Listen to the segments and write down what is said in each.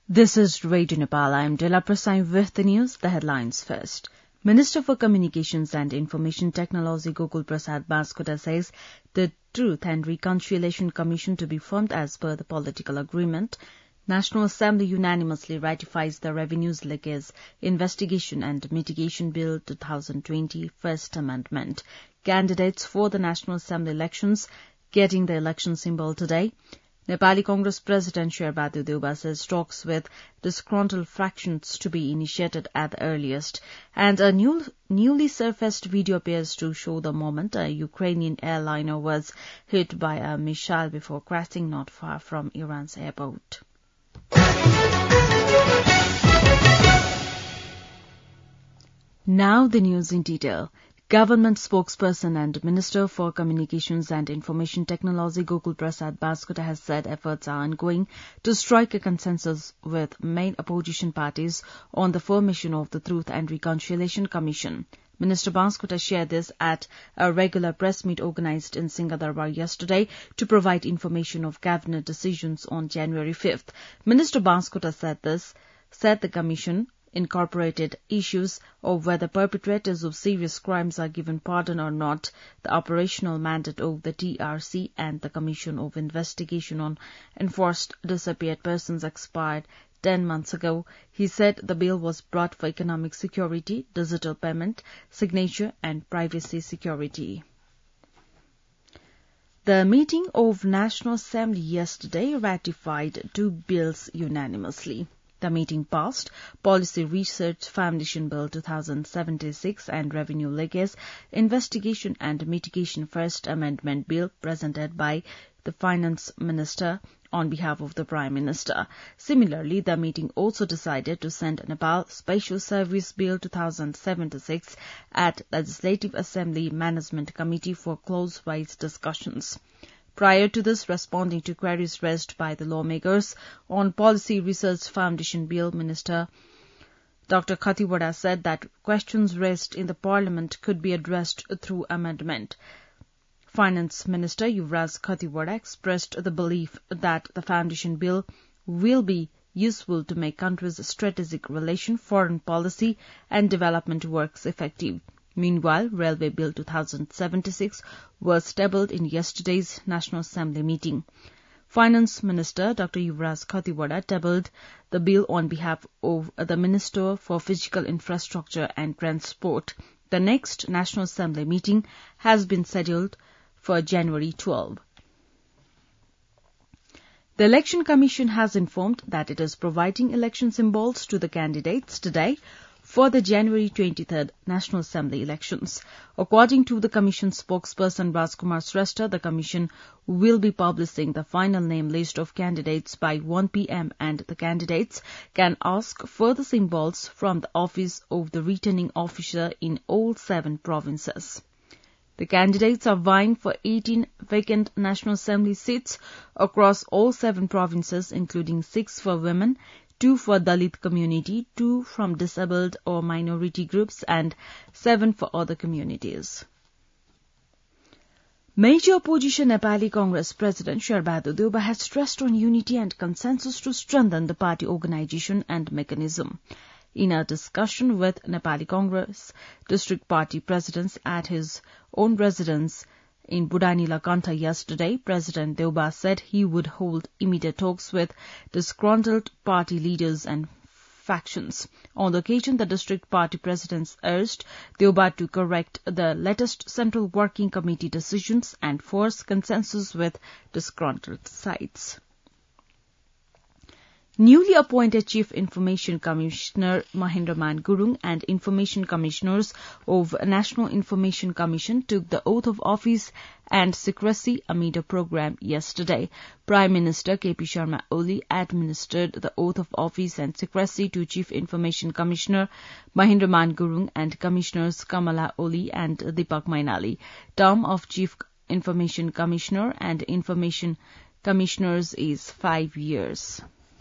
This is Radio Nepal. I am Dela Prasai with the news. The headlines first. Minister for Communications and Information Technology Gokul Prasad Baskota says the Truth and Reconciliation Commission to be formed as per the political agreement. National Assembly unanimously ratifies the Revenues Leakage Investigation and Mitigation Bill 2020 First Amendment. Candidates for the National Assembly elections getting the election symbol today. Nepali Congress President Sherbadu Deuba says talks with disgruntled fractions to be initiated at the earliest. And a newly surfaced video appears to show the moment a Ukrainian airliner was hit by a missile before crashing not far from Iran's airport. Now the news in detail. Government spokesperson and Minister for Communications and Information Technology Gokul Prasad Baskota has said efforts are ongoing to strike a consensus with main opposition parties on the formation of the Truth and Reconciliation Commission. Minister Baskota shared this at a regular press meet organized in Singadarbar yesterday to provide information of cabinet decisions on January 5th. Minister Baskota said the commission incorporated issues of whether perpetrators of serious crimes are given pardon or not, the operational mandate of the TRC and the Commission of Investigation on Enforced Disappeared Persons expired 10 months ago. He said the bill was brought for economic security, digital payment, signature and privacy security. The meeting of National Assembly yesterday ratified 2 bills unanimously. The meeting passed Policy Research Foundation Bill 2076 and Revenue Leakage Investigation and Mitigation First Amendment Bill presented by the Finance Minister on behalf of the Prime Minister. Similarly, the meeting also decided to send Nepal Special Service Bill 2076 at Legislative Assembly Management Committee for close-wise discussions. Prior to this, responding to queries raised by the lawmakers on Policy Research Foundation Bill, Minister Dr. Khatiwada said that questions raised in the Parliament could be addressed through amendment. Finance Minister Yuvraj Khatiwada expressed the belief that the Foundation Bill will be useful to make countries' strategic relation, foreign policy and development works effective. Meanwhile, Railway Bill 2076 was tabled in yesterday's National Assembly meeting. Finance Minister Dr. Yuvraj Khatiwada tabled the bill on behalf of the Minister for Physical Infrastructure and Transport. The next National Assembly meeting has been scheduled for January 12. The Election Commission has informed that it is providing election symbols to the candidates today for the January 23rd National Assembly elections. According to the Commission spokesperson Rajkumar Shrestha, the Commission will be publishing the final name list of candidates by 1 p.m. and the candidates can ask for the symbols from the office of the returning officer in all 7 provinces. The candidates are vying for 18 vacant National Assembly seats across all 7 provinces, including 6 for women, 2 for Dalit community, 2 from disabled or minority groups, and 7 for other communities. Major opposition Nepali Congress President Sherbadu Deuba has stressed on unity and consensus to strengthen the party organization and mechanism. In a discussion with Nepali Congress district party presidents at his own residence in Budani Lakanta yesterday, President Deuba said he would hold immediate talks with disgruntled party leaders and factions. On the occasion, the district party presidents urged Deuba to correct the latest Central Working Committee decisions and force consensus with disgruntled sides. Newly appointed Chief Information Commissioner Mahendra Man Gurung and Information Commissioners of National Information Commission took the oath of office and secrecy amid a program yesterday. Prime Minister K.P. Sharma Oli administered the oath of office and secrecy to Chief Information Commissioner Mahendra Man Gurung and Commissioners Kamala Oli and Deepak Mainali. Term of Chief Information Commissioner and Information Commissioners is 5 years.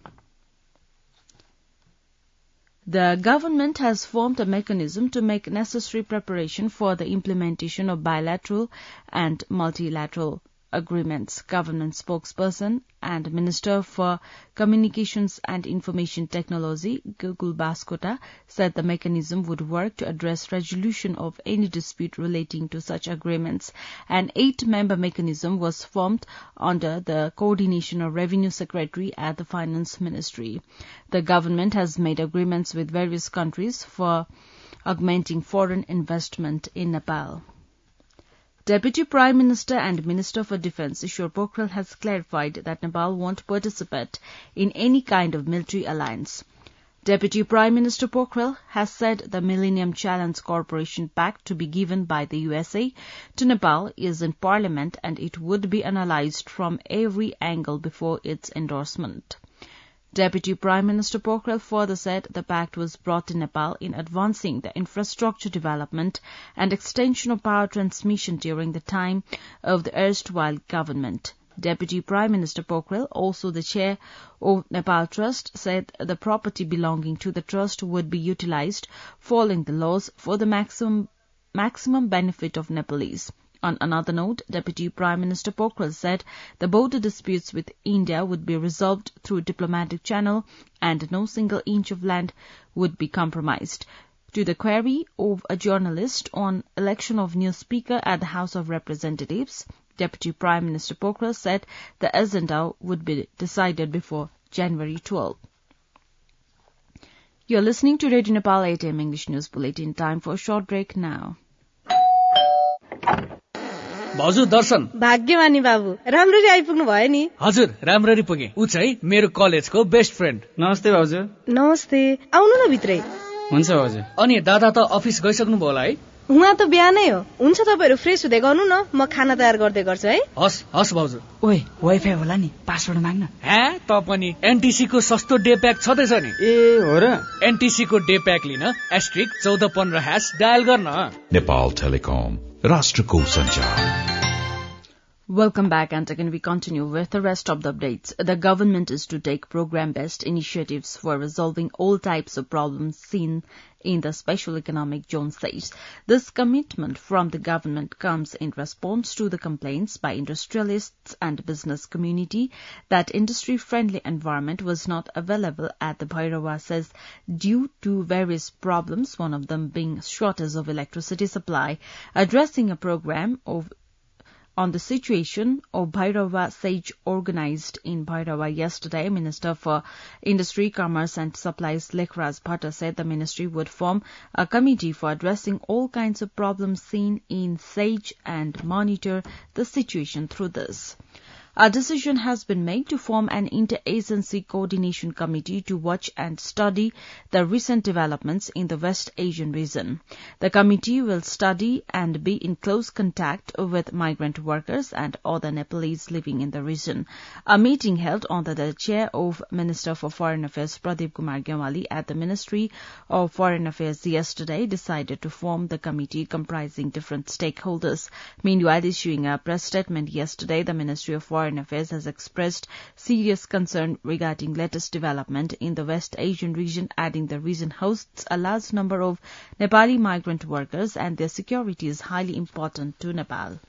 The government has formed a mechanism to make necessary preparation for the implementation of bilateral and multilateral agreements. Government spokesperson and Minister for Communications and Information Technology, Gokul Baskota, said the mechanism would work to address resolution of any dispute relating to such agreements. An 8-member mechanism was formed under the coordination of Revenue Secretary at the Finance Ministry. The government has made agreements with various countries for augmenting foreign investment in Nepal. Deputy Prime Minister and Minister for Defence Ishwar Pokhrel has clarified that Nepal won't participate in any kind of military alliance. Deputy Prime Minister Pokhrel has said the Millennium Challenge Corporation Pact to be given by the USA to Nepal is in Parliament and it would be analysed from every angle before its endorsement. Deputy Prime Minister Pokhrel further said the pact was brought in Nepal in advancing the infrastructure development and extension of power transmission during the time of the erstwhile government. Deputy Prime Minister Pokhrel, also the chair of Nepal Trust, said the property belonging to the trust would be utilised following the laws for the maximum benefit of Nepalese. On another note, Deputy Prime Minister Pokhrel said the border disputes with India would be resolved through diplomatic channel and no single inch of land would be compromised. To the query of a journalist on election of new Speaker at the House of Representatives, Deputy Prime Minister Pokhrel said the agenda would be decided before January 12. You're listening to Radio Nepal 8 AM English News Bulletin. Time for a short break now. भाउजू दर्शन भाग्यमानी बाबु राम्ररी आइपुग्नु भयो नि हजुर राम्ररी पुगे उ चाहिँ मेरो कलेजको बेस्ट फ्रेन्ड नमस्ते भाउजू नमस्ते आउनु न भित्रै हुन्छ भाउजू अनि दादा त अफिस गइसक्नु भयो होला है उहाँ त बिहानै हो हुन्छ तपाईहरु फ्रेस हुँदै गर्नु न म खाना तयार गर्दै गर्छु है हस् हस् भाउजू ओइ वाइफाई होला नि पासवर्ड माग्न हे त पनि एनटीसी को सस्तो डे प्याक छदैछ नि ए हो र एनटीसी को डे प्याक लिन *1415# डायल गर्न नेपाल टेलिकम राष्ट्रको संचार. Welcome back, and again we continue with the rest of the updates. The government is to take program-based initiatives for resolving all types of problems seen in the Special Economic Zone states. This commitment from the government comes in response to the complaints by industrialists and business community that industry-friendly environment was not available at the Bhairava says due to various problems, one of them being shortage of electricity supply. Addressing a program on the situation of Bhairava Sage organized in Bhairava yesterday, Minister for Industry, Commerce and Supplies Lekhraj Bhatta said the ministry would form a committee for addressing all kinds of problems seen in Sage and monitor the situation through this. A decision has been made to form an inter-agency coordination committee to watch and study the recent developments in the West Asian region. The committee will study and be in close contact with migrant workers and other Nepalese living in the region. A meeting held under the chair of Minister for Foreign Affairs Pradeep Kumar Gyawali at the Ministry of Foreign Affairs yesterday decided to form the committee comprising different stakeholders. Meanwhile, issuing a press statement yesterday, the Ministry of Foreign Affairs has expressed serious concern regarding latest development in the West Asian region, adding the region hosts a large number of Nepali migrant workers and their security is highly important to Nepal.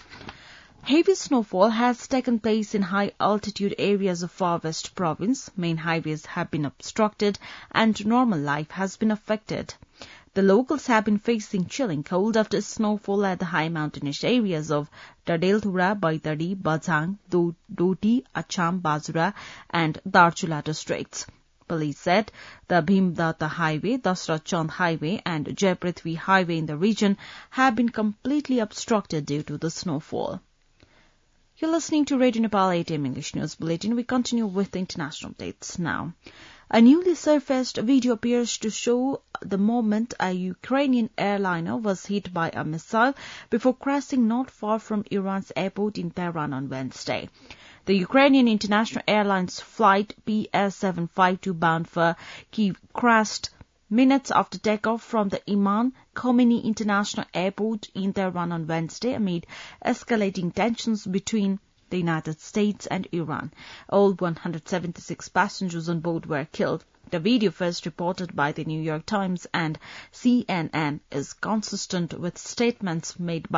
Heavy snowfall has taken place in high-altitude areas of Far West Province. Main highways have been obstructed and normal life has been affected. The locals have been facing chilling cold after snowfall at the high mountainous areas of Dadelthura, Baitari, Bajang, Doti, Acham, Bazura and Darchula districts. Police said the Bhimdatta Highway, Dasrat Chand Highway and Jaiprithvi Highway in the region have been completely obstructed due to the snowfall. You're listening to Radio Nepal 8 AM English News Bulletin. We continue with the international updates now. A newly surfaced video appears to show the moment a Ukrainian airliner was hit by a missile before crashing not far from Iran's airport in Tehran on Wednesday. The Ukrainian International Airlines flight PS752 bound for Kyiv crashed minutes after takeoff from the Imam Khomeini International Airport in Tehran on Wednesday amid escalating tensions between the United States and Iran. All 176 passengers on board were killed. The video, first reported by the New York Times and CNN, is consistent with statements made by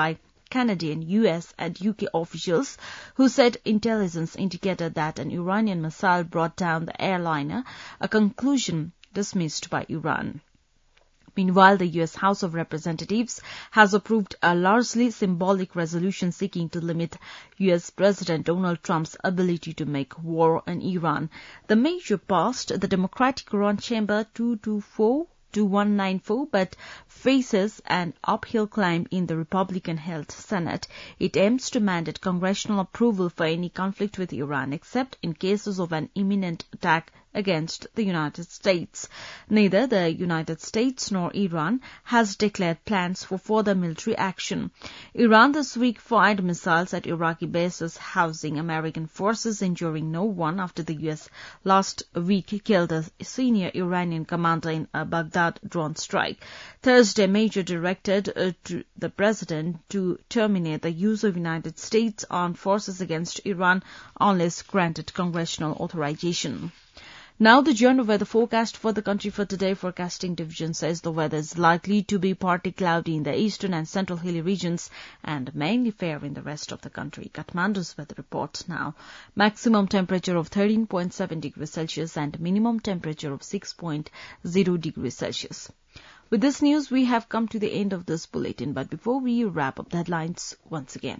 Canadian, US and UK officials who said intelligence indicated that an Iranian missile brought down the airliner, a conclusion dismissed by Iran. Meanwhile, the U.S. House of Representatives has approved a largely symbolic resolution seeking to limit U.S. President Donald Trump's ability to make war on Iran. The measure passed the Democratic Iran Chamber 224-194, but faces an uphill climb in the Republican-held Senate. It aims to mandate congressional approval for any conflict with Iran, except in cases of an imminent attack against the United States. Neither the United States nor Iran has declared plans for further military action. Iran this week fired missiles at Iraqi bases housing American forces, injuring no one after the U.S. last week killed a senior Iranian commander in a Baghdad drone strike. Thursday, Major directed to the president to terminate the use of United States armed forces against Iran unless granted congressional authorization. Now the Journal weather forecast for the country for today. Forecasting division says the weather is likely to be partly cloudy in the eastern and central hilly regions and mainly fair in the rest of the country. Kathmandu's weather report now. Maximum temperature of 13.7 degrees Celsius and minimum temperature of 6.0 degrees Celsius. With this news, we have come to the end of this bulletin, but before we wrap up the headlines once again.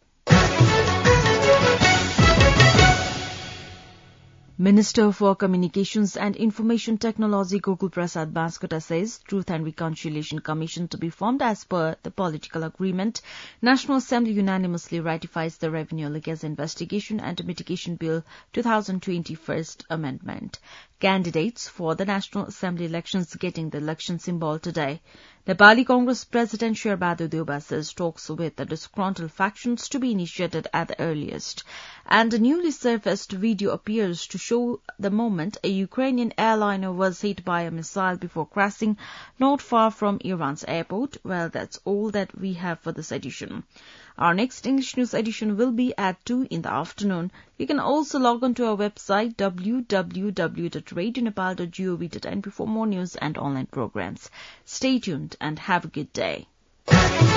Minister for Communications and Information Technology Gokul Prasad Baskota says Truth and Reconciliation Commission to be formed as per the political agreement. National Assembly unanimously ratifies the Revenue Leakage Investigation and Mitigation Bill 2020 First Amendment. Candidates for the National Assembly elections getting the election symbol today. Nepali Congress President Sherbadu Deuba says talks with the disgruntled factions to be initiated at the earliest. And a newly surfaced video appears to show the moment a Ukrainian airliner was hit by a missile before crashing not far from Iran's airport. Well, that's all that we have for this edition. Our next English news edition will be at 2 in the afternoon. You can also log on to our website www.radionepal.gov.in for more news and online programs. Stay tuned and have a good day.